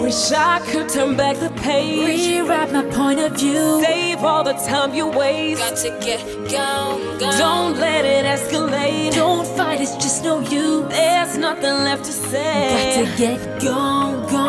Wish I could turn back the page, rewrite my point of view, save all the time you waste. got to get gone, gone. Don't let it escalate. Don't fight, it's just no use. There's nothing left to say. Got to get gone, gone.